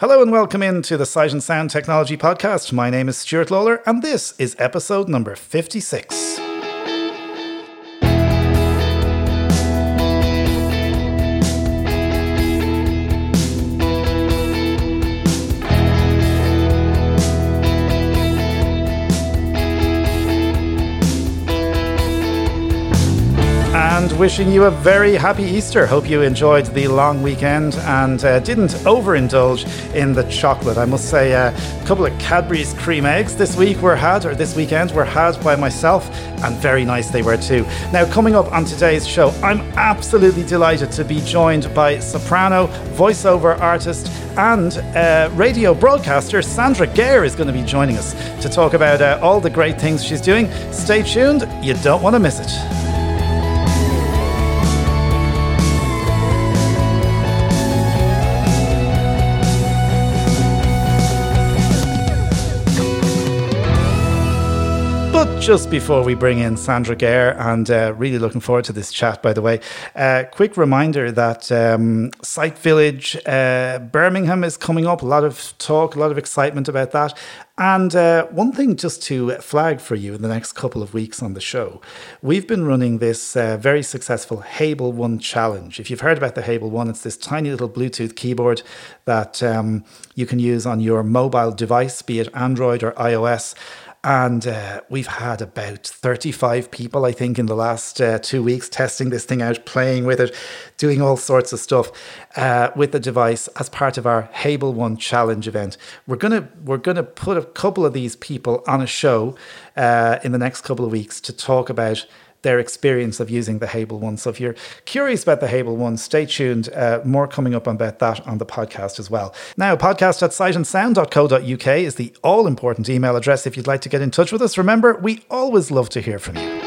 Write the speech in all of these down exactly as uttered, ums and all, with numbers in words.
Hello and welcome into the Sight and Sound Technology Podcast. My name is Stuart Lawler and this is episode number fifty-six. And wishing you a very happy Easter. Hope you enjoyed the long weekend and uh, didn't overindulge in the chocolate. I must say uh, a couple of Cadbury's cream eggs this week were had, or this weekend were had by myself, and very nice they were too. Now, coming up on today's show, I'm absolutely delighted to be joined by soprano, voiceover artist and uh, radio broadcaster Sandra Gare is going to be joining us to talk about uh, all the great things she's doing. Stay tuned, you don't want to miss it. But just before we bring in Sandra Gare, and uh, really looking forward to this chat, by the way, uh, quick reminder that um, Sight Village uh, Birmingham is coming up. A lot of talk, a lot of excitement about that. And uh, one thing just to flag for you in the next couple of weeks on the show, we've been running this uh, very successful Hable One challenge. If you've heard about the Hable One, it's this tiny little Bluetooth keyboard that um, you can use on your mobile device, be it Android or iOS. And uh, we've had about thirty-five people, I think, in the last uh, two weeks testing this thing out, playing with it, doing all sorts of stuff uh, with the device as part of our Hable One Challenge event. We're gonna we're gonna put a couple of these people on a show uh, in the next couple of weeks to talk about their experience of using the Hable One. So if you're curious about the Hable One, stay tuned. Uh, more coming up about that on the podcast as well. Now, podcast at sight and sound dot co dot uk is the all-important email address if you'd like to get in touch with us. Remember, we always love to hear from you.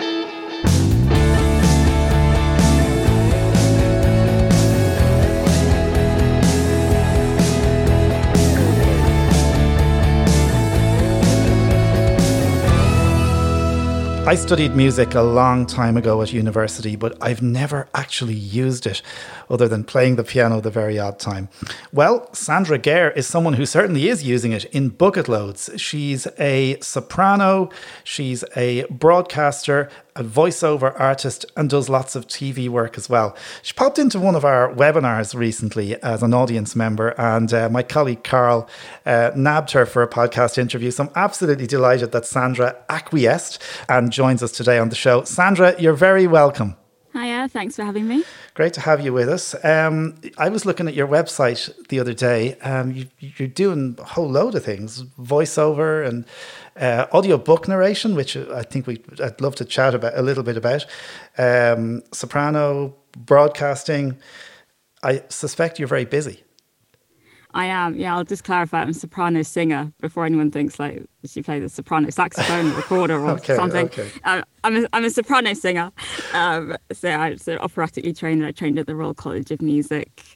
I studied music a long time ago at university, but I've never actually used it other than playing the piano the very odd time. Well, Sandra Gare is someone who certainly is using it in bucket loads. She's a soprano, she's a broadcaster, a voiceover artist, and does lots of T V work as well. She popped into one of our webinars recently as an audience member, and uh, my colleague Carl uh, nabbed her for a podcast interview. So I'm absolutely delighted that Sandra acquiesced and joins us today on the show. Sandra, you're very welcome. Hiya, thanks for having me. Great to have you with us. Um, I was looking at your website the other day. Um, you, you're doing a whole load of things, voiceover and uh, audio book narration, which I think we I'd love to chat about a little bit about. Um, soprano, broadcasting. I suspect you're very busy. I am, yeah, I'll just clarify, I'm a soprano singer before anyone thinks like she played the soprano saxophone recorder or okay, something. Okay. Uh, I'm, a, I'm a soprano singer. Um, so I'm so operatically trained. I trained at the Royal College of Music.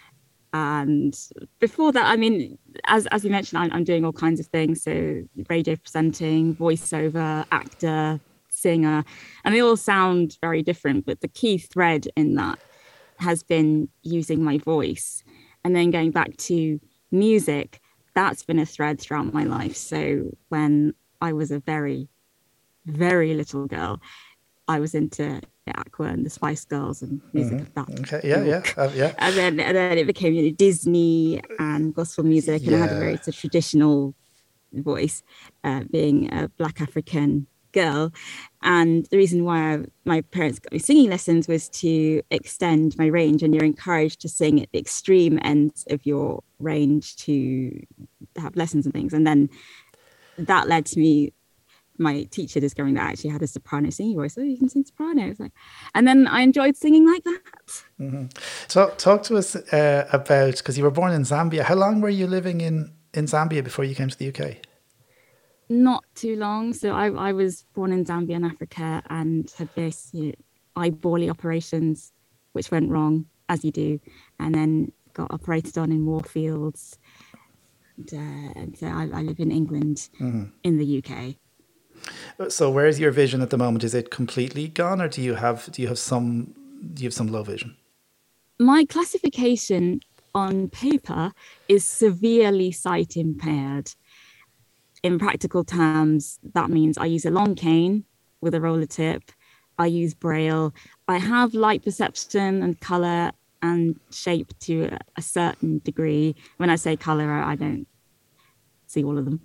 And before that, I mean, as as you mentioned, I'm, I'm doing all kinds of things. So radio presenting, voiceover, actor, singer, and they all sound very different. But the key thread in that has been using my voice. And then going back to music, that's been a thread throughout my life. So when I was a very, very little girl, I was into Aqua and the Spice Girls and music mm-hmm. of that. Okay, yeah, yeah, uh, yeah. And then, and then it became you know, Disney and gospel music, and yeah. I had a very sort of traditional voice, uh, being a Black African girl. And the reason why I, my parents got me singing lessons was to extend my range, and you're encouraged to sing at the extreme ends of your range to have lessons and things. And then that led to me, my teacher discovering that I actually had a soprano singing voice. Oh, you can sing soprano. It's like, and then I enjoyed singing like that. Mm-hmm. Talk, talk to us uh, about, because you were born in Zambia. How long were you living in, in Zambia before you came to the U K? Not too long. So I, I was born in Zambia in Africa and had this you know, eyebally operations, which went wrong, as you do, and then got operated on in Moorfields. And, uh, and so I, I live in England, mm-hmm. in the U K. So where's your vision at the moment? Is it completely gone, or do you have do you have some do you have some low vision? My classification on paper is severely sight impaired. In practical terms, that means I use a long cane with a roller tip. I use Braille. I have light perception and color and shape to a certain degree. When I say color, I don't see all of them.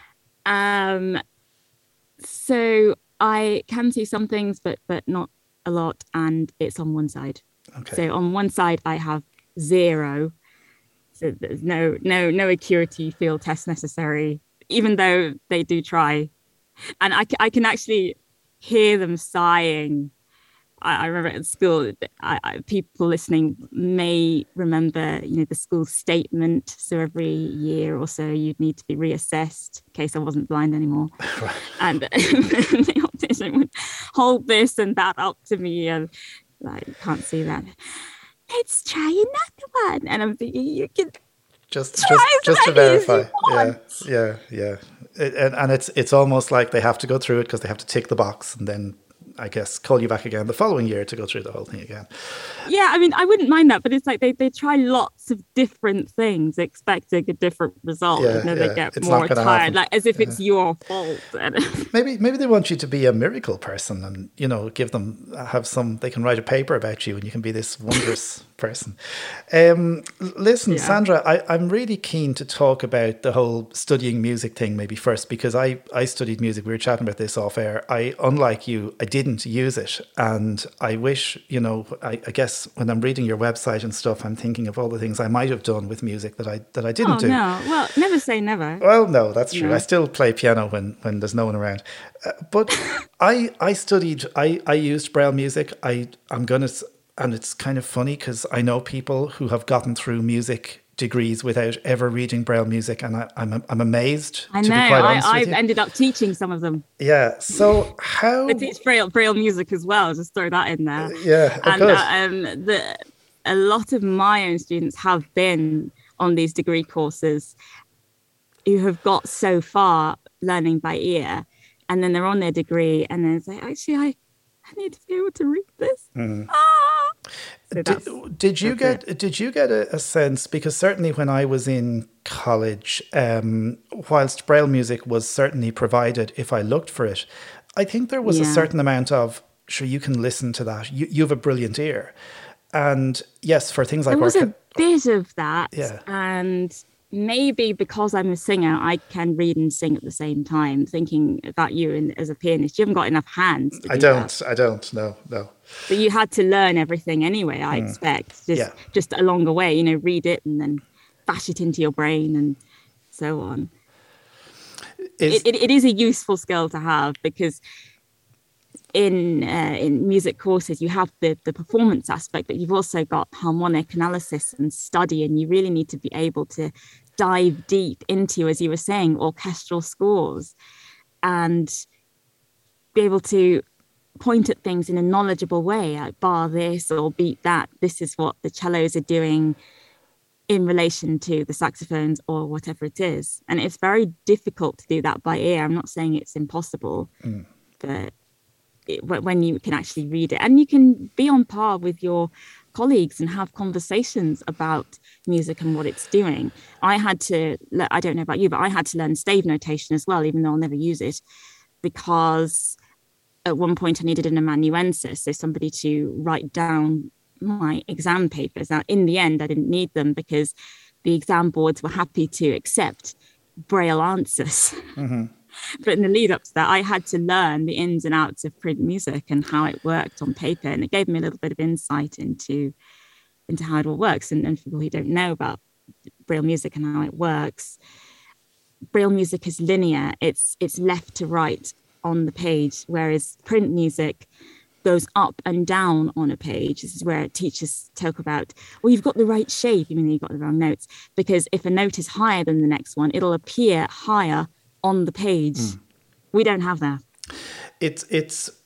Um, so I can see some things, but but not a lot, and it's on one side. Okay. So on one side, I have zero. So there's no no no acuity field test necessary, even though they do try. And I, I can actually hear them sighing. I, I remember at school, I, I, people listening may remember, you know, the school statement. So every year or so, you'd need to be reassessed in case I wasn't blind anymore. Right. And the optician would hold this and that up to me, and like, can't see that. Let's try another one. And I'm thinking, you can just just just to verify. Yeah, yeah, yeah. It, and and it's it's almost like they have to go through it because they have to tick the box and then, I guess, call you back again the following year to go through the whole thing again. Yeah, I mean, I wouldn't mind that, but it's like they, they try lots of different things, expecting a different result, yeah, and then yeah. they get it's more tired, happen. like as if yeah. it's your fault. maybe maybe they want you to be a miracle person, and you know, give them have some. They can write a paper about you, and you can be this wondrous person. Um, listen, yeah. Sandra, I, I'm really keen to talk about the whole studying music thing maybe first, because I I studied music. We were chatting about this off air. I, unlike you, I didn't use it, and I wish, you know, I, I guess when I'm reading your website and stuff, I'm thinking of all the things I might have done with music that I that I didn't oh, do. No, well, never say never. Well, no, that's true. No. I still play piano when, when there's no one around. Uh, but I I studied, I, I used Braille music. I, I'm going to, and it's kind of funny because I know people who have gotten through music degrees without ever reading Braille music, and I, I'm I'm amazed. I to know. Be quite honest I, with I've you. ended up teaching some of them. Yeah. So how? I teach Braille Braille music as well. Just throw that in there. Uh, yeah. Oh, and good. Uh, um, the a lot of my own students have been on these degree courses who have got so far learning by ear, and then they're on their degree, and then it's like, actually, I, I need to be able to read this. Mm. Ah! So did, did you get it. did you get a, a sense, because certainly when I was in college, um, whilst Braille music was certainly provided if I looked for it, I think there was yeah. a certain amount of, sure, you can listen to that. You you have a brilliant ear. And yes, for things like there was work, a bit of that, yeah. and maybe because I'm a singer, I can read and sing at the same time. Thinking about you and as a pianist, you haven't got enough hands. To do I don't. That. I don't. No, no. But you had to learn everything anyway. I mm. expect just yeah. just along the way, you know, read it and then bash it into your brain and so on. Is, it, it, it is a useful skill to have, because in uh, in music courses, you have the, the performance aspect, but you've also got harmonic analysis and study, and you really need to be able to dive deep into, as you were saying, orchestral scores and be able to point at things in a knowledgeable way, like bar this or beat that. This is what the cellos are doing in relation to the saxophones or whatever it is. And it's very difficult to do that by ear. I'm not saying it's impossible, mm. but it, when you can actually read it, and you can be on par with your colleagues and have conversations about music and what it's doing. I had to, I don't know about you, but I had to learn stave notation as well, even though I'll never use it, because at one point I needed an amanuensis, so somebody to write down my exam papers. Now, in the end, I didn't need them because the exam boards were happy to accept Braille answers. Mm-hmm. But in the lead up to that, I had to learn the ins and outs of print music and how it worked on paper. And it gave me a little bit of insight into, into how it all works. And, and for people who don't know about Braille music and how it works, Braille music is linear. It's it's left to right on the page, whereas print music goes up and down on a page. This is where teachers talk about, well, you've got the right shape, even though you've got the wrong notes, because if a note is higher than the next one, it'll appear higher on the page. Mm. We don't have that. It's it's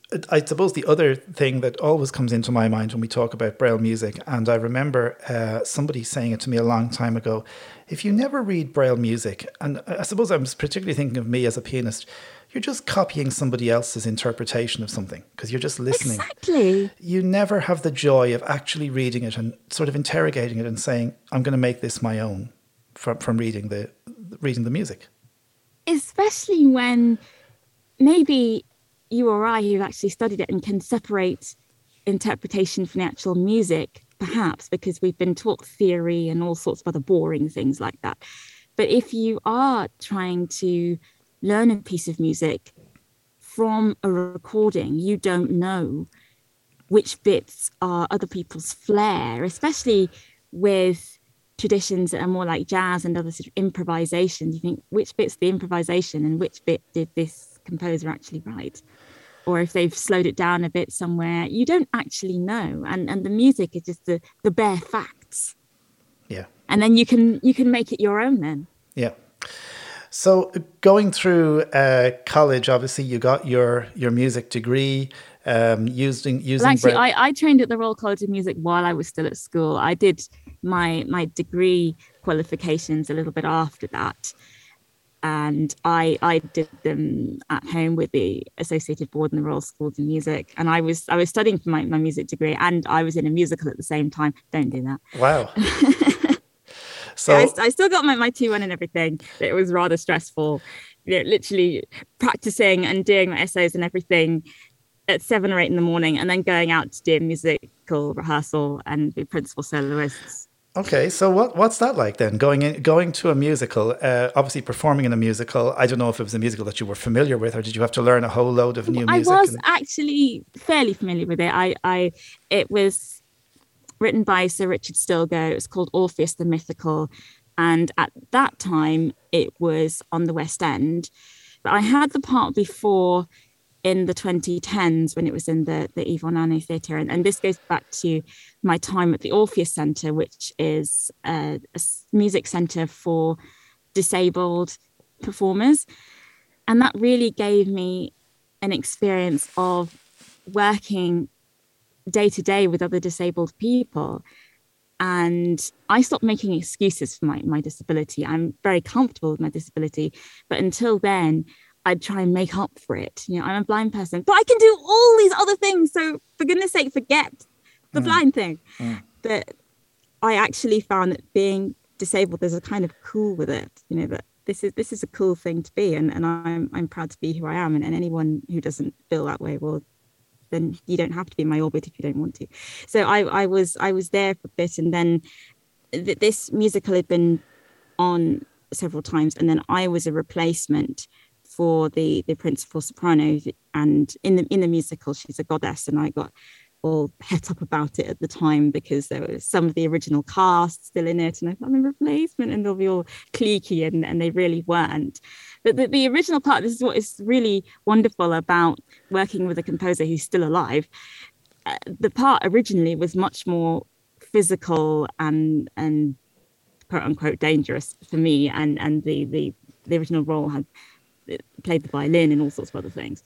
I suppose the other thing that always comes into my mind when we talk about Braille music, and I remember uh, somebody saying it to me a long time ago, if you never read Braille music, and I suppose I'm particularly thinking of me as a pianist, you're just copying somebody else's interpretation of something because you're just listening. Exactly. You never have the joy of actually reading it and sort of interrogating it and saying, I'm going to make this my own from, from reading the reading the music. Especially when maybe you or I who've actually studied it and can separate interpretation from the actual music, perhaps because we've been taught theory and all sorts of other boring things like that. But if you are trying to learn a piece of music from a recording, you don't know which bits are other people's flair, especially with traditions that are more like jazz and other sort of improvisations. You think, which bit's the improvisation and which bit did this composer actually write? Or if they've slowed it down a bit somewhere, you don't actually know. And and the music is just the, the bare facts. Yeah. And then you can you can make it your own then. Yeah. So going through uh, college, obviously you got your your music degree, um, using using. Well, actually, I, I trained at the Royal College of Music while I was still at school. I did my my degree qualifications a little bit after that, and I I did them at home with the Associated Board and the Royal Schools of Music. And I was I was studying for my, my music degree, and I was in a musical at the same time. Don't do that. Wow. So yeah, I, I still got my, my T one and everything. It was rather stressful, you know, literally practicing and doing my essays and everything at seven or eight in the morning, and then going out to do musical rehearsal and be principal soloists. Okay, so what what's that like then? Going in, going to a musical, uh, obviously performing in a musical. I don't know if it was a musical that you were familiar with, or did you have to learn a whole load of new music? I was and... actually fairly familiar with it. I, I, it was written by Sir Richard Stilgoe. It was called Orpheus the Mythical. And at that time, it was on the West End. But I had the part before in the twenty tens when it was in the, the Yvonne Arnaud Theatre. And, and this goes back to my time at the Orpheus Centre, which is a, a music centre for disabled performers. And that really gave me an experience of working day to day with other disabled people. And I stopped making excuses for my, my disability. I'm very comfortable with my disability, but until then, I'd try and make up for it. You know, I'm a blind person, but I can do all these other things. So for goodness sake, forget the mm. blind thing. Mm. But I actually found that being disabled, there's a kind of cool with it, you know, that this is this is a cool thing to be. And, and I'm I'm proud to be who I am. And, and anyone who doesn't feel that way, well, then you don't have to be in my orbit if you don't want to. So I, I was I was there for a bit, and then th- this musical had been on several times, and then I was a replacement for the the principal soprano. And in the in the musical, she's a goddess, and I got all het up about it at the time because there was some of the original cast still in it, and I thought I'm a replacement, and they'll be all cliquey, and, and they really weren't. But the, the original part, this is what is really wonderful about working with a composer who's still alive. Uh, the part originally was much more physical and and quote unquote dangerous for me, and and the the, the original role had played the violin and all sorts of other things.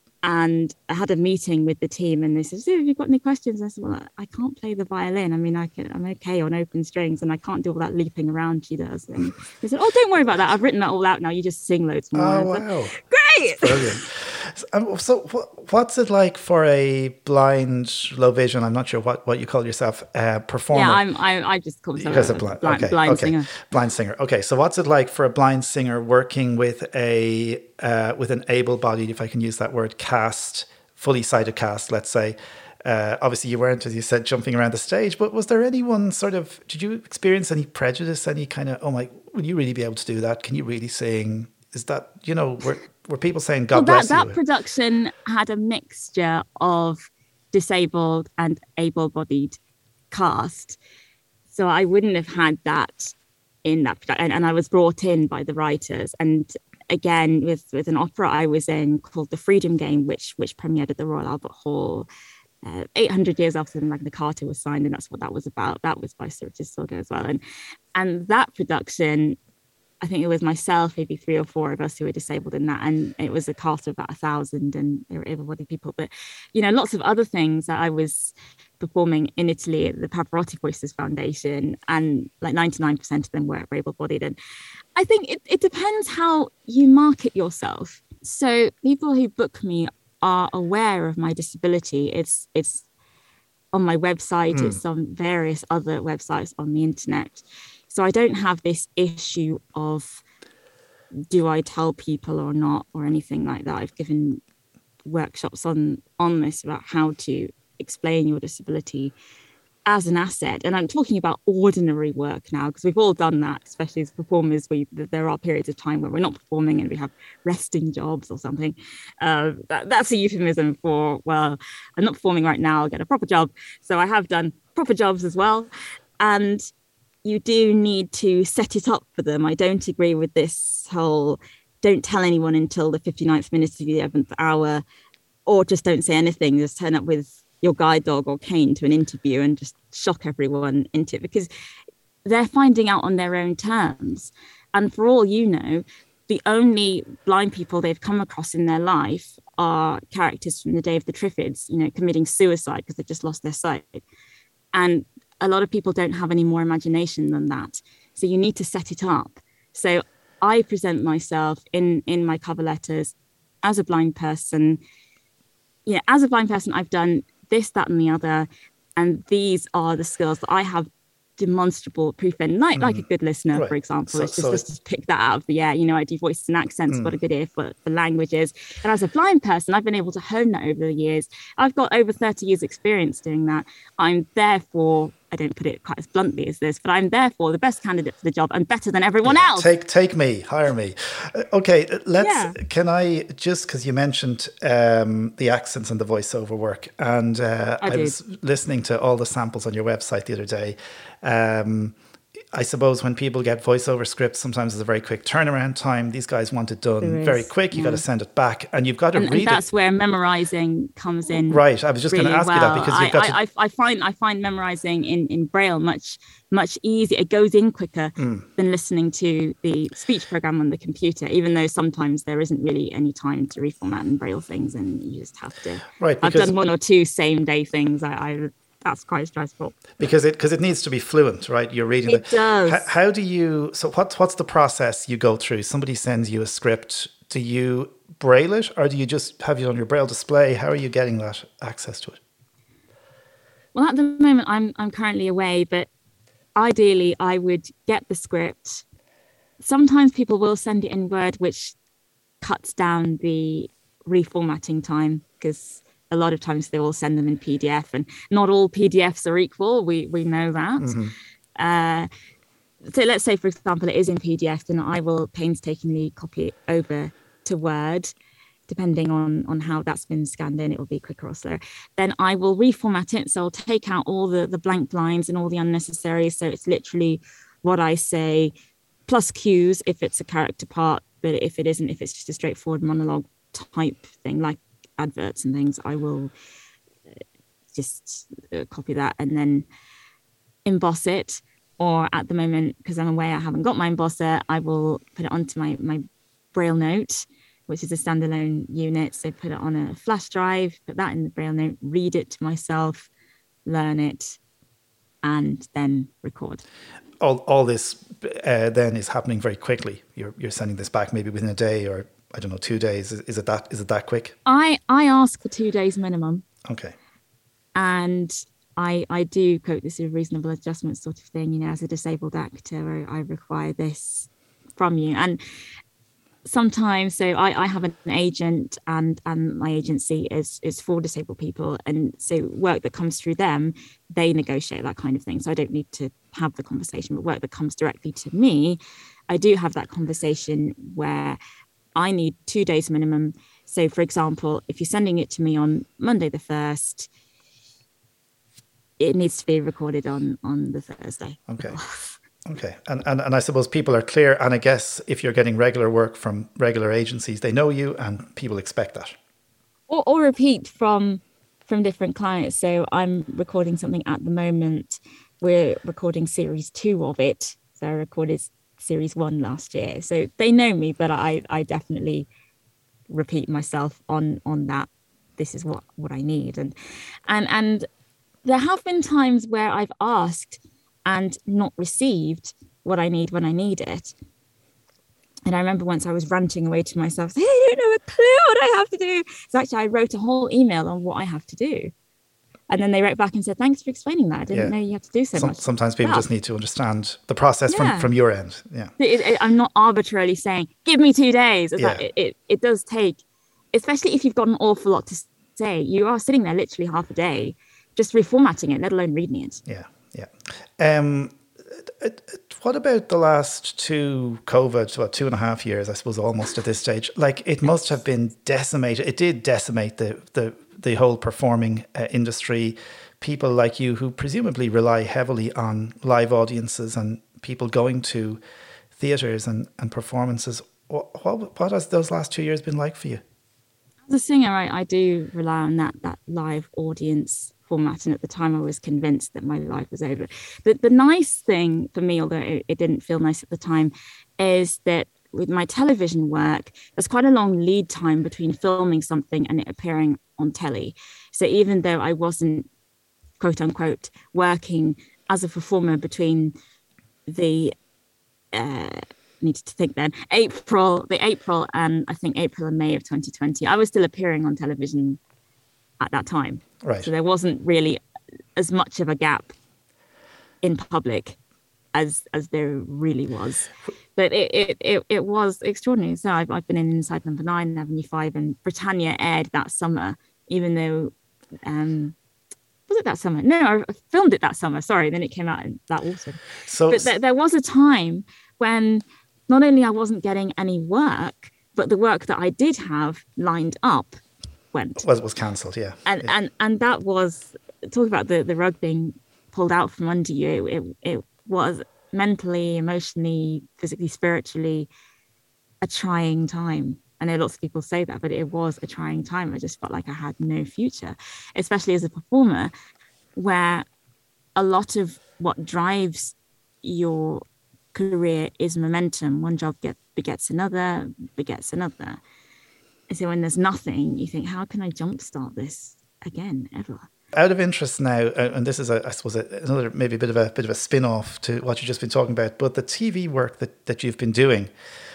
And I had a meeting with the team, and they said, so have you got any questions? And I said, well, I can't play the violin. I mean, I can, I'm okay on open strings, and I can't do all that leaping around she does. And they said, oh, don't worry about that. I've written that all out now. You just sing loads more. Oh, wow. Said, great. That's brilliant. Um, so wh- what's it like for a blind, low vision, I'm not sure what, what you call yourself, uh, performer? Yeah, I'm, I, I just call myself a, a blind, blind, okay, blind okay. singer. Blind singer. Okay, so what's it like for a blind singer working with a uh, with an able-bodied, if I can use that word, cast, fully sighted cast, let's say? Uh, obviously, you weren't, as you said, jumping around the stage, but was there anyone sort of, did you experience any prejudice, any kind of, oh my, will you really be able to do that? Can you really sing? Is that, you know, were, were people saying, God well, that, bless that you? That production had a mixture of disabled and able-bodied cast. So I wouldn't have had that in that production. And, and I was brought in by the writers. And again, with, with an opera I was in called The Freedom Game, which which premiered at the Royal Albert Hall uh, eight hundred years after the Magna Carta was signed. And that's what that was about. That was by Sir Richard Stilgoe as well. And, and that production I think it was myself, maybe three or four of us who were disabled in that. And it was a cast of about a thousand and they were able-bodied people. But, you know, lots of other things that I was performing in Italy at the Pavarotti Voices Foundation, and like ninety-nine percent of them were able-bodied. And I think it, it depends how you market yourself. So people who book me are aware of my disability. It's it's on my website, mm. it's on various other websites on the internet. So I don't have this issue of, do I tell people or not, or anything like that. I've given workshops on, on this about how to explain your disability as an asset. And I'm talking about ordinary work now, because we've all done that, especially as performers. We there are periods of time where we're not performing and we have resting jobs or something. Uh, that, that's a euphemism for, well, I'm not performing right now, I'll get a proper job. So I have done proper jobs as well. And you do need to set it up for them. I don't agree with this whole, don't tell anyone until the fifty-ninth minute of the eleventh hour, or just don't say anything, just turn up with your guide dog or cane to an interview and just shock everyone into it, because they're finding out on their own terms. And for all you know, the only blind people they've come across in their life are characters from the Day of the Triffids, you know, committing suicide because they've just lost their sight. And a lot of people don't have any more imagination than that. So you need to set it up. So I present myself in, in my cover letters as a blind person. Yeah, as a blind person, I've done this, that, and the other. And these are the skills that I have demonstrable proof in, like, mm. like a good listener, right. for example. So, it's just, so just to pick that out of the air. You know, I do voices and accents, mm. got a good ear for, for languages. And as a blind person, I've been able to hone that over the years. I've got over thirty years experience doing that. I'm therefore, I don't put it quite as bluntly as this, but I'm therefore the best candidate for the job and better than everyone yeah, else. Take take me, hire me. Uh, okay, let's, yeah. can I, just because you mentioned um, the accents and the voiceover work, and uh, I, I was listening to all the samples on your website the other day. Um, I suppose when people get voiceover scripts, sometimes there's a very quick turnaround time. These guys want it done very quick. You've yeah. got to send it back, and you've got to and, read and that's it. where memorizing comes in. Right. I was just really going to ask well. you that, because you've got I, to... I, I find I find memorizing in, in Braille much much easier. It goes in quicker mm. than listening to the speech program on the computer, even though sometimes there isn't really any time to reformat and Braille things, and you just have to. Right. I've done one or two same day things. I. I That's quite stressful because it because it needs to be fluent, right? You're reading it the, does. How, how do you? So what's what's the process you go through? Somebody sends you a script. Do you braille it, or do you just have it on your Braille display? How are you getting that access to it? Well, at the moment, I'm I'm currently away, but ideally, I would get the script. Sometimes people will send it in Word, which cuts down the reformatting time, because a lot of times they will send them in P D F, and not all P D Fs are equal. We we know that. Mm-hmm. Uh, so let's say, for example, it is in P D F, then I will painstakingly copy it over to Word, depending on, on how that's been scanned in. It will be quicker or slower. Then I will reformat it. So I'll take out all the, the blank lines and all the unnecessary. So it's literally what I say, plus cues if it's a character part, but if it isn't, if it's just a straightforward monologue type thing, like adverts and things, I will just copy that and then emboss it. Or at the moment, because I'm away, I haven't got my embosser, I will put it onto my, my Braille Note, which is a standalone unit. So put it on a flash drive, put that in the Braille Note, read it to myself, learn it, and then record. All all this uh, then is happening very quickly. You're you're sending this back maybe within a day, or I don't know, two days. Is, is it that is it that quick? I, I ask for two days minimum. Okay. And I I do quote this as a reasonable adjustment sort of thing. You know, as a disabled actor, I, I require this from you. And sometimes, so I, I have an agent, and and my agency is is for disabled people, and so work that comes through them, they negotiate that kind of thing. So I don't need to have the conversation, but work that comes directly to me, I do have that conversation where I need two days minimum. So for example, if you're sending it to me on Monday the first, it needs to be recorded on on the Thursday. Okay. Okay. And, and and I suppose people are clear. And I guess if you're getting regular work from regular agencies, they know you and people expect that. Or, or repeat from from different clients. So I'm recording something at the moment. We're recording series two of it. So I recorded series one last year. So they know me, but I, I definitely repeat myself on on that. This is what, what I need. And and and there have been times where I've asked and not received what I need when I need it. And I remember once I was ranting away to myself, hey, I don't know a clue what I have to do. So actually I wrote a whole email on what I have to do. And then they wrote back and said, thanks for explaining that. I didn't yeah. know you have to do so Some, much. Sometimes people well, just need to understand the process yeah. from, from your end. Yeah, it, it, I'm not arbitrarily saying, give me two days. It's yeah. like, it, it, it does take, especially if you've got an awful lot to say, you are sitting there literally half a day just reformatting it, let alone reading it. Yeah, yeah. Um, what about the last two COVID, well, two and a half years, I suppose, almost at this stage? Like, it must have been decimated. It did decimate the the the whole performing uh, industry. People like you who presumably rely heavily on live audiences and people going to theatres and, and performances. What, what what has those last two years been like for you? As a singer, I, I do rely on that that live audience format, and at the time I was convinced that my life was over. But the nice thing for me, although it, it didn't feel nice at the time, is that with my television work, there's quite a long lead time between filming something and it appearing on telly. So even though I wasn't, quote unquote, working as a performer between the uh needed to think then April the April and I think April and May of twenty twenty, I was still appearing on television at that time. Right. So there wasn't really as much of a gap in public as as there really was. But it it it, it was extraordinary. So I've, I've been in Inside Number Nine, Avenue Five, and Britannia aired that summer, even though um was it that summer? No, I filmed it that summer. Sorry, then it came out in that autumn. So, but th- there was a time when not only I wasn't getting any work, but the work that I did have lined up went. Was was cancelled, yeah. And yeah. and and that was, talk about the, the rug being pulled out from under you. It it was mentally, emotionally, physically, spiritually a trying time. I know lots of people say that, but it was a trying time. I just felt like I had no future, especially as a performer, where a lot of what drives your career is momentum. One job get, begets another, begets another. And so when there's nothing, you think, how can I jumpstart this again, ever? Out of interest now, and this is, a, I suppose, another maybe a bit of a bit of a spin-off to what you've just been talking about, but the T V work that, that you've been doing,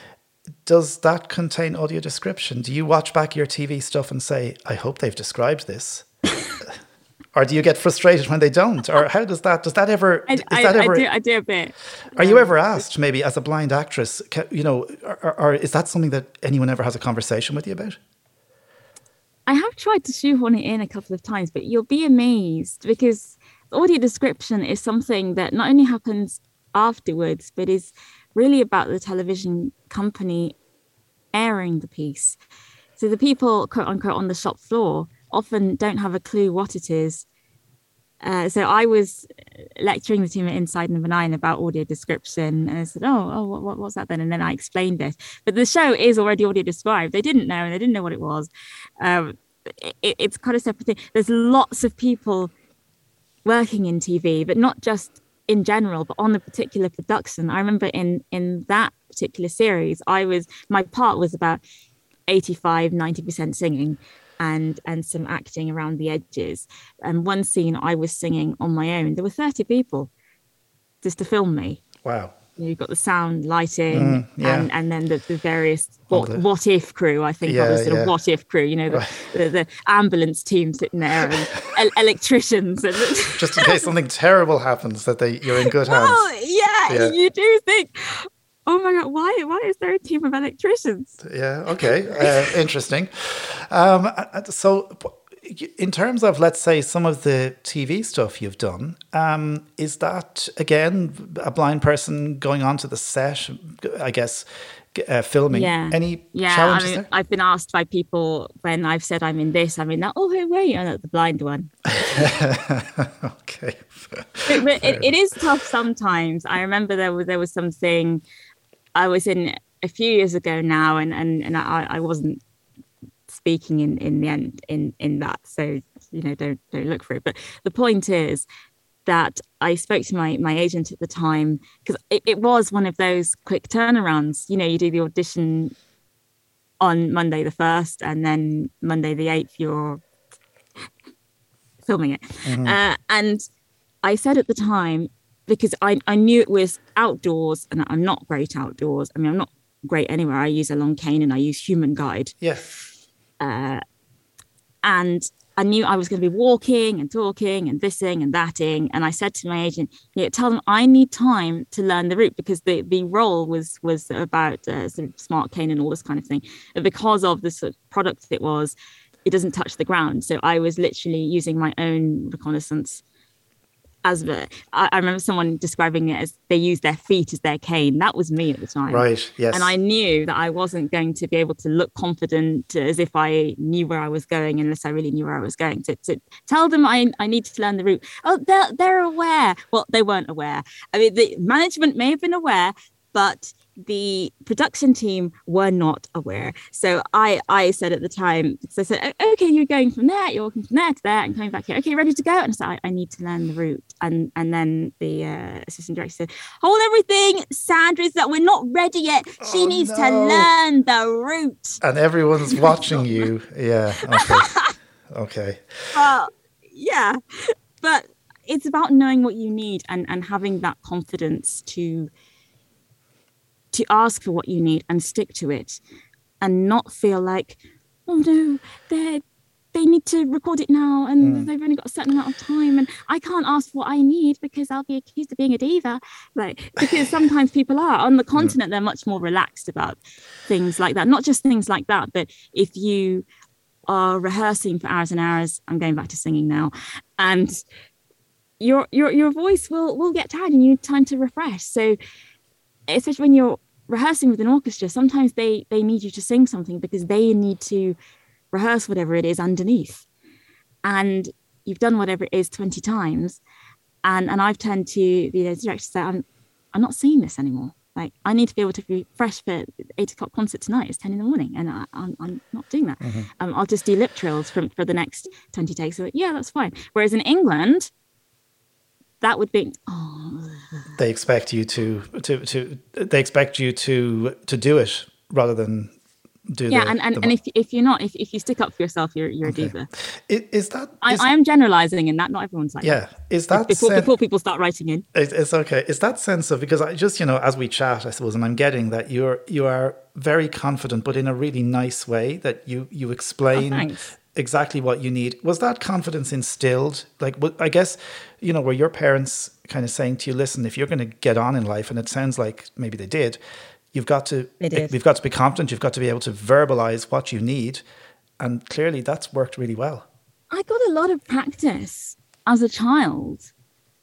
does that contain audio description? Do you watch back your T V stuff and say, I hope they've described this? Or do you get frustrated when they don't? Or how does that, does that ever... I, is I, that ever I, do, I do a bit. Are um, you ever asked, maybe as a blind actress, you know, or, or is that something that anyone ever has a conversation with you about? I have tried to shoehorn it in a couple of times, but you'll be amazed because audio description is something that not only happens afterwards, but is really about the television company airing the piece. So the people, quote unquote, on the shop floor often don't have a clue what it is. Uh, so I was lecturing the team at Inside Number Nine about audio description, and I said, "Oh, oh, what, what's that then?" And then I explained it. But the show is already audio described. They didn't know, and they didn't know what it was. Um, it, it's kind of separate thing. There's lots of people working in T V, but not just in general, but on the particular production. I remember in in that particular series, I was my part was about eighty-five, ninety percent singing. And, and some acting around the edges. And one scene I was singing on my own. There were thirty people just to film me. Wow. You've got the sound, lighting, mm, yeah. and, and then the, the various what, the, what if crew, I think, yeah, I was sort yeah. of what if crew, you know, the, right. the, the ambulance team sitting there and el- electricians. And just in case something terrible happens, that they you're in good hands. Well, yeah, yeah, you do think, oh my God, why why is there a team of electricians? Yeah, okay. Uh, interesting. Um, so in terms of, let's say, some of the T V stuff you've done, um, is that, again, a blind person going onto the set, I guess, uh, filming? Yeah. Any yeah, challenges I mean, there? I've been asked by people when I've said I'm in this, I'm in that, oh, who were you? I'm the blind one. Okay. But, but it, it is tough sometimes. I remember there was, there was something... I was in a few years ago now, and and, and I, I wasn't speaking in, in the end in, in that. So, you know, don't don't look for it. But the point is, that I spoke to my my agent at the time, because it, it was one of those quick turnarounds. You know, you do the audition on Monday the first, and then Monday the eighth, you're filming it. Mm-hmm. Uh, and I said at the time, because I, I knew it was outdoors, and I'm not great outdoors. I mean, I'm not great anywhere. I use a long cane and I use human guide. Yeah. Uh, and I knew I was going to be walking and talking and thising and thating. And I said to my agent, yeah, tell them I need time to learn the route, because the, the role was was about uh, sort of smart cane and all this kind of thing. And because of the sort of product it was, it doesn't touch the ground. So I was literally using my own reconnaissance. As the, I, I remember someone describing it as they use their feet as their cane. That was me at the time. Right, yes. And I knew that I wasn't going to be able to look confident as if I knew where I was going, unless I really knew where I was going. To, to tell them I, I need to learn the route. Oh, they're, they're aware. Well, they weren't aware. I mean, the management may have been aware, but the production team were not aware. So I, I said at the time, so I said, okay, you're going from there, you're walking from there to there and coming back here. Okay, ready to go? And I said, I, I need to learn the route. And and then the uh, assistant director said, hold everything, Sandra's that we're not ready yet. She oh, needs no. to learn the route. And everyone's watching you. Yeah. Okay. Okay. Well, yeah. But it's about knowing what you need and, and having that confidence to to ask for what you need and stick to it, and not feel like, oh no, they they need to record it now and mm. they've only got a certain amount of time and I can't ask for what I need because I'll be accused of being a diva. Like, because sometimes people are. On the continent, mm. they're much more relaxed about things like that. Not just things like that, but if you are rehearsing for hours and hours, I'm going back to singing now, and your your your voice will will get tired and you need time to refresh. So especially when you're rehearsing with an orchestra, sometimes they they need you to sing something because they need to rehearse whatever it is underneath. And you've done whatever it is twenty times. And and I've turned to the director to say, I'm I'm not singing this anymore. Like, I need to be able to be fresh for eight o'clock concert tonight. It's ten in the morning. And I, I'm, I'm not doing that. Mm-hmm. Um, I'll just do lip trills for, for the next twenty takes. So yeah, that's fine. Whereas in England, that would be, oh. They expect you to, to, to, they expect you to, to do it rather than do yeah, the, and, and, the... and if if you're not, if, if you stick up for yourself, you're you're okay. a diva. Is, is that... I, is, I am generalising in that. Not everyone's like yeah. that. Is that... Before, sen- before people start writing in. It, it's okay. Is that sense of... Because I just, you know, as we chat, I suppose, and I'm getting that you're you are very confident, but in a really nice way, that you, you explain... Oh, exactly what you need. Was that confidence instilled? Like, I guess, you know, were your parents kind of saying to you, listen, if you're going to get on in life, and it sounds like maybe they did, you've got to, you've got to be confident. You've got to be able to verbalize what you need. And clearly that's worked really well. I got a lot of practice as a child.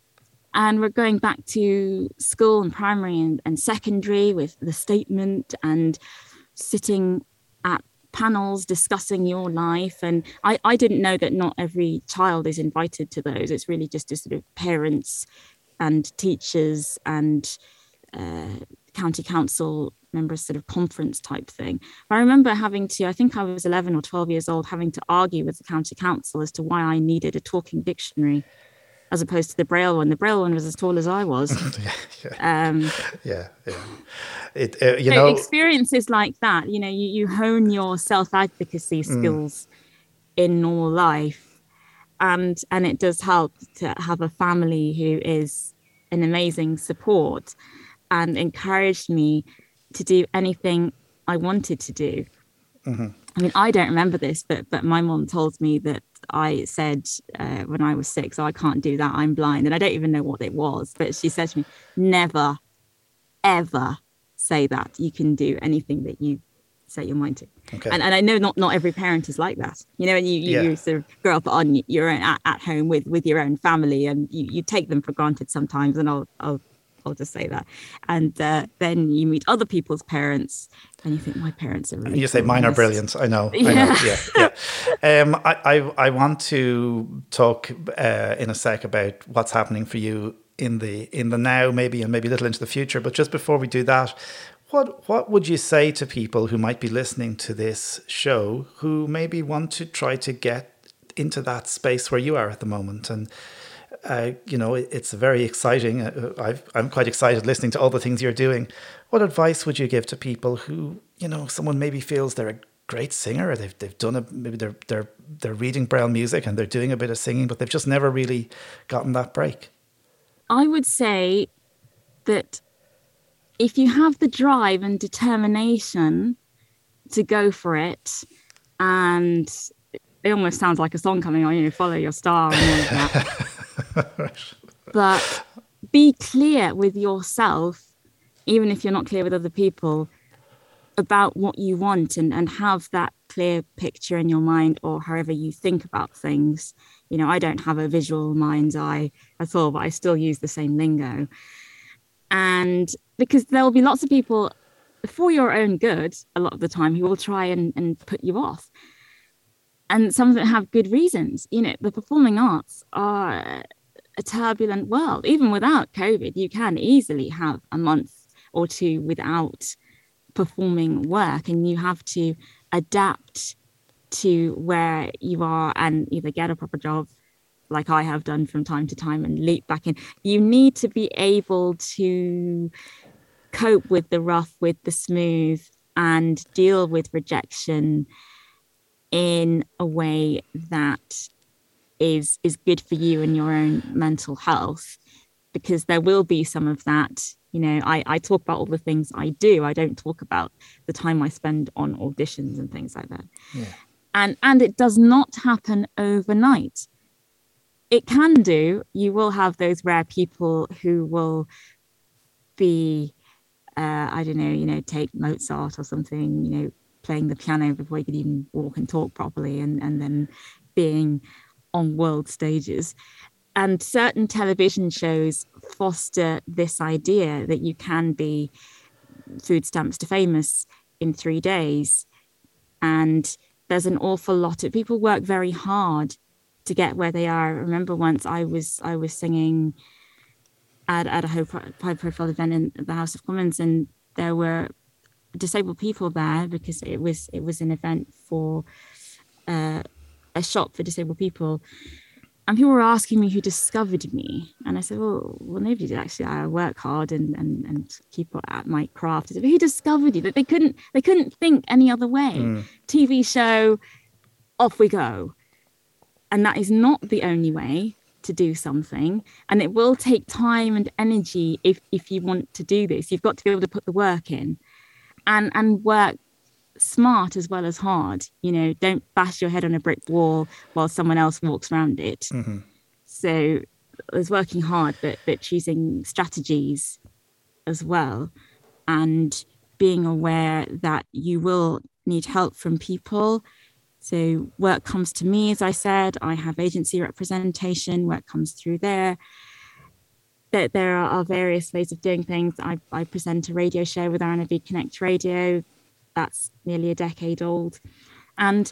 And we're going back to school and primary and, and secondary with the statement and sitting at panels discussing your life. And I, I didn't know that not every child is invited to those. It's really just a sort of parents and teachers and uh, county council members sort of conference type thing. But I remember having to, I think I was eleven or twelve years old, having to argue with the county council as to why I needed a talking dictionary as opposed to the Braille one. The Braille one was as tall as I was. yeah, yeah. Um, yeah, yeah. It, uh, you so know, experiences like that, you know, you, you hone your self-advocacy skills mm. in normal life. And, and it does help to have a family who is an amazing support and encouraged me to do anything I wanted to do. Mm-hmm. I mean, I don't remember this, but but my mom told me that I said uh, when I was six, oh, I can't do that, I'm blind. And I don't even know what it was. But she said to me, never, ever say that. You can do anything that you set your mind to. Okay. And and I know not, not every parent is like that. You know, and you, you, yeah. you sort of grow up on your own at, at home with, with your own family and you, you take them for granted sometimes. And I'll I'll I'll just say that. And uh, then you meet other people's parents and you think, my parents are really You say, mine are brilliant. I know. Yeah. I know. Yeah. yeah. Um, I, I, I want to talk uh, in a sec about what's happening for you in the in the now, maybe, and maybe a little into the future. But just before we do that, what what would you say to people who might be listening to this show who maybe want to try to get into that space where you are at the moment? And uh, you know, it, it's very exciting. Uh, I've, I'm quite excited listening to all the things you're doing. What advice would you give to people who, you know, someone maybe feels they're a great singer, or they've they've done a maybe they're they're they're reading Braille music and they're doing a bit of singing, but they've just never really gotten that break? I would say that if you have the drive and determination to go for it, and it almost sounds like a song coming on, you know, follow your star and all of that. Right. But be clear with yourself, even if you're not clear with other people, about what you want, and, and have that clear picture in your mind, or however you think about things. You know, I don't have a visual mind's eye at all, but I still use the same lingo. And because there'll be lots of people, for your own good, a lot of the time, who will try and, and put you off. And some of them have good reasons. You know, the performing arts are a turbulent world. Even without COVID, you can easily have a month or two without performing work, and you have to adapt to where you are and either get a proper job, like I have done from time to time, and leap back in. You need to be able to cope with the rough, with the smooth, and deal with rejection in a way that is is good for you and your own mental health, because there will be some of that. You know, I, I talk about all the things I do. I don't talk about the time I spend on auditions and things like that. Yeah. And and it does not happen overnight. It can do. You will have those rare people who will be, uh, I don't know, you know, take Mozart or something, you know, playing the piano before you could even walk and talk properly, and, and then being on world stages. And certain television shows foster this idea that you can be food stamps to famous in three days. And there's an awful lot of people work very hard to get where they are. I remember once I was I was singing at, at a high profile event in the House of Commons, and there were disabled people there because it was it was an event for uh, a shop for disabled people. And people were asking me who discovered me. And I said, well, well, nobody did actually. I work hard and and, and keep at my craft. I said, who discovered you? That they couldn't they couldn't think any other way. Mm. T V show, off we go. And that is not the only way to do something. And it will take time and energy if if you want to do this. You've got to be able to put the work in and and work smart as well as hard. You know, don't bash your head on a brick wall while someone else walks around it. Mm-hmm. So there's working hard, but but choosing strategies as well, and being aware that you will need help from people. So work comes to me, as I said. I have agency representation. Work comes through there. That there are various ways of doing things. I, I present a radio show with R N L V Connect Radio. That's nearly a decade old. And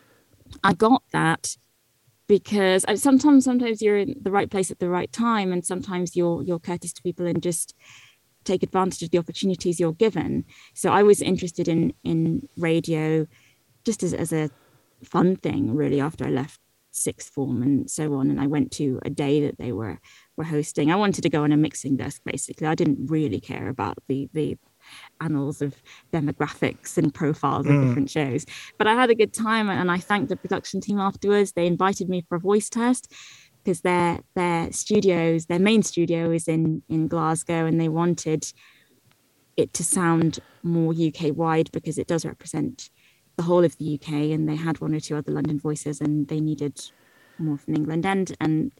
I got that because I, sometimes sometimes you're in the right place at the right time, and sometimes you're you're courteous to people and just take advantage of the opportunities you're given. So I was interested in in radio just as, as a fun thing, really, after I left sixth form and so on. And I went to a day that they were were hosting. I wanted to go on a mixing desk, basically. I didn't really care about the the annals of demographics and profiles of mm. different shows, but I had a good time, and I thanked the production team afterwards. They invited me for a voice test because their their studios, their main studio is in in Glasgow, and they wanted it to sound more U K wide because it does represent the whole of the U K, and they had one or two other London voices, and they needed more from the England end. And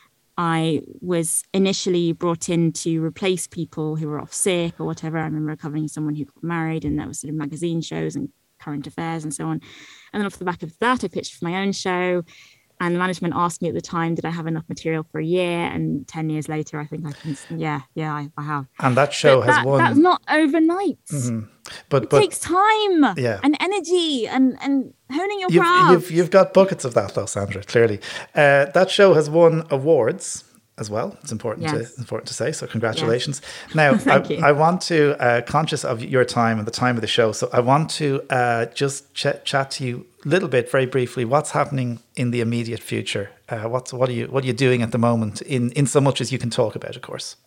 I was initially brought in to replace people who were off sick or whatever. I remember covering someone who got married, and that was sort of magazine shows and current affairs and so on. And then off the back of that, I pitched for my own show, and management asked me at the time, did I have enough material for a year? And ten years later, I think I can, yeah, yeah, I, I have. And that show but has that, won. That's not overnight. Mm-hmm. But, it but, takes time yeah. and energy and, and honing your you've, craft. You've, you've got buckets of that, though, Sandra, clearly. Uh, that show has won awards. as well. It's important yes. to important to say. So congratulations. Yes. Now, I, I want to, uh, conscious of your time and the time of the show, so I want to uh, just ch- chat to you a little bit, very briefly. What's happening in the immediate future? Uh, what's what are you what are you doing at the moment? In in so much as you can talk about, of course.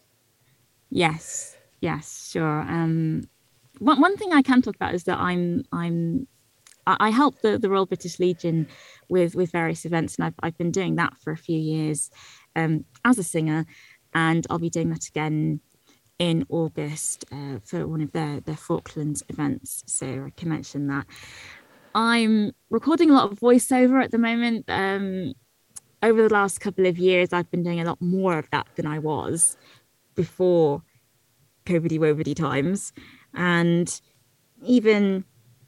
Yes. Yes. Sure. Um, one one thing I can talk about is that I'm I'm. I help the, the Royal British Legion with, with various events, and I've, I've been doing that for a few years um, as a singer, and I'll be doing that again in August uh, for one of their, their Falklands events, so I can mention that. I'm recording a lot of voiceover at the moment. Um, over the last couple of years, I've been doing a lot more of that than I was before COVID-wovedy times, and even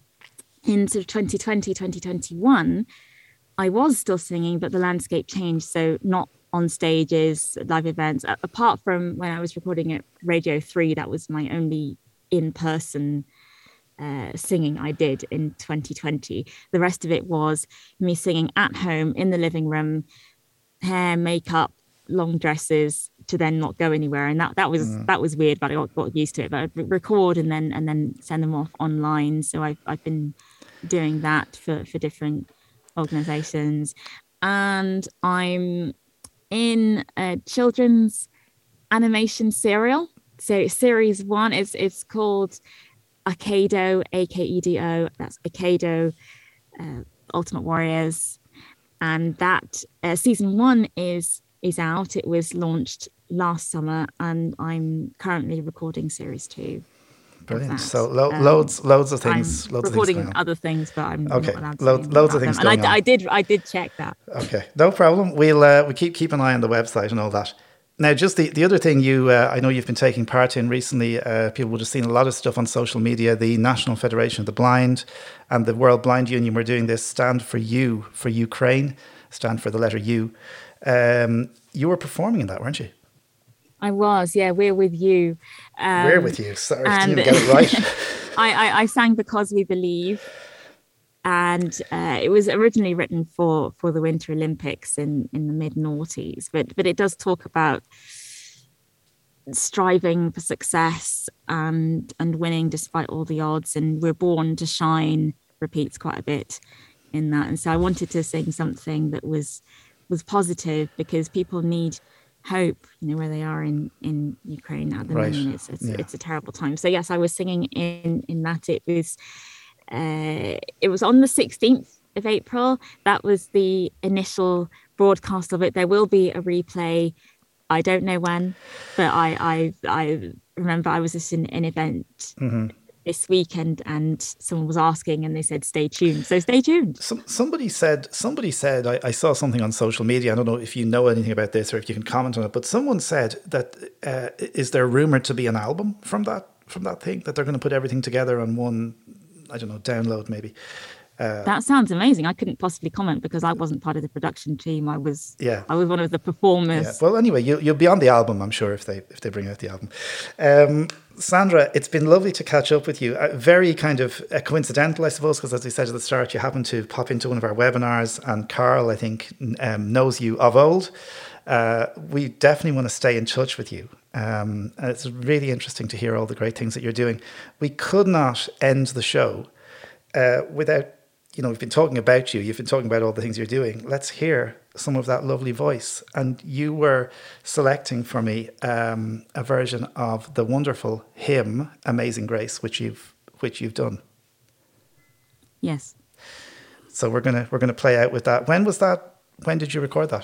in sort of twenty twenty, twenty twenty-one, I was still singing, but the landscape changed. So not on stages, live events, apart from when I was recording at Radio three, that was my only in-person uh, singing I did in twenty twenty. The rest of it was me singing at home in the living room, hair, makeup, long dresses, to then not go anywhere, and that that was mm. that was weird, but I got, got used to it. But I'd record and then and then send them off online. So I've I've been doing that for for different organizations, and I'm in a children's animation serial. So series one is it's called Akedo, A K E D O. That's Akedo, uh, Ultimate Warriors, and that uh, season one is is out. It was launched last summer, and I'm currently recording series two. Brilliant. So lo- um, loads, loads of things. I'm loads recording of things other things, but I'm okay. not allowed to. Lo- loads of things them. going and I, on. I did, I did check that. Okay, no problem. We'll uh, we keep keep an eye on the website and all that. Now, just the, the other thing you, uh, I know you've been taking part in recently. Uh, people would have seen a lot of stuff on social media. The National Federation of the Blind and the World Blind Union were doing this Stand for You for Ukraine. Stand for the letter U. Um, you were performing in that, weren't you? I was, yeah. We're with you. Um, we're with you. Sorry, I didn't even get it right. I, I, I sang Because We Believe, and uh, it was originally written for, for the Winter Olympics in, in the mid noughties, but but it does talk about striving for success and and winning despite all the odds, and we're born to shine repeats quite a bit in that, and so I wanted to sing something that was was positive, because people need hope, you know, where they are in in Ukraine at the right. moment. It's it's, yeah. it's a terrible time. So yes, I was singing in in that. It was uh, it was on the sixteenth of April. That was the initial broadcast of it. There will be a replay. I don't know when, but I I I remember I was just in an event mm-hmm. this weekend, and someone was asking, and they said, "Stay tuned." So stay tuned. Some, somebody said, somebody said, I, I saw something on social media. I don't know if you know anything about this or if you can comment on it, but someone said that uh, is there rumored to be an album from that from that thing, that they're going to put everything together on one, I don't know, download maybe. Uh, that sounds amazing. I couldn't possibly comment because I wasn't part of the production team. I was, yeah. I was one of the performers. Yeah. Well, anyway, you, you'll be on the album, I'm sure, if they if they bring out the album. Um, Sandra, it's been lovely to catch up with you. Uh, very kind of uh, coincidental, I suppose, because as I said at the start, you happened to pop into one of our webinars, and Carl, I think, um, knows you of old. Uh, we definitely want to stay in touch with you. Um, and it's really interesting to hear all the great things that you're doing. We could not end the show uh, without, you know, we've been talking about you. You've been talking about all the things you're doing. Let's hear some of that lovely voice. And you were selecting for me um, a version of the wonderful hymn "Amazing Grace," which you've which you've done. Yes. So we're gonna we're gonna play out with that. When was that? When did you record that?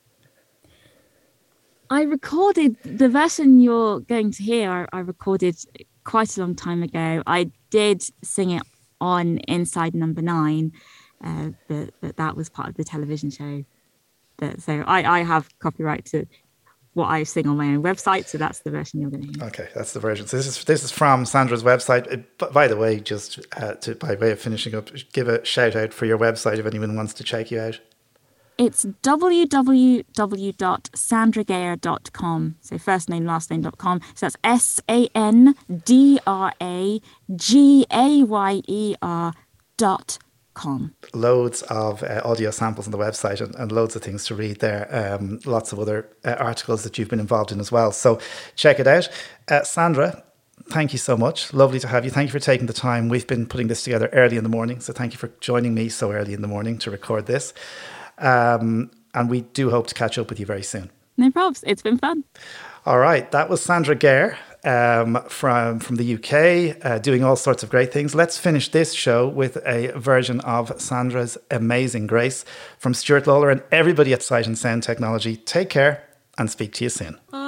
I recorded the version you're going to hear. I, I recorded quite a long time ago. I did sing it on Inside Number Nine, uh, but, but that was part of the television show. That, so I, I have copyright to what I sing on my own website, so that's the version you're going to hear. Okay, that's the version. So this is this is from Sandra's website. It, by the way, just uh, to, by way of finishing up, give a shout out for your website if anyone wants to check you out. It's w w w dot sandra gayer dot com. So first name, last name dot com. So that's S A N D R A G A Y E R dot com. Loads of uh, audio samples on the website and, and loads of things to read there. Um, lots of other uh, articles that you've been involved in as well. So check it out. Uh, Sandra, thank you so much. Lovely to have you. Thank you for taking the time. We've been putting this together early in the morning. So thank you for joining me so early in the morning to record this. Um, and we do hope to catch up with you very soon. No problems. It's been fun. All right. That was Sandra Gare um, from, from the U K, uh, doing all sorts of great things. Let's finish this show with a version of Sandra's Amazing Grace from Stuart Lawler and everybody at Sight and Sound Technology. Take care and speak to you soon.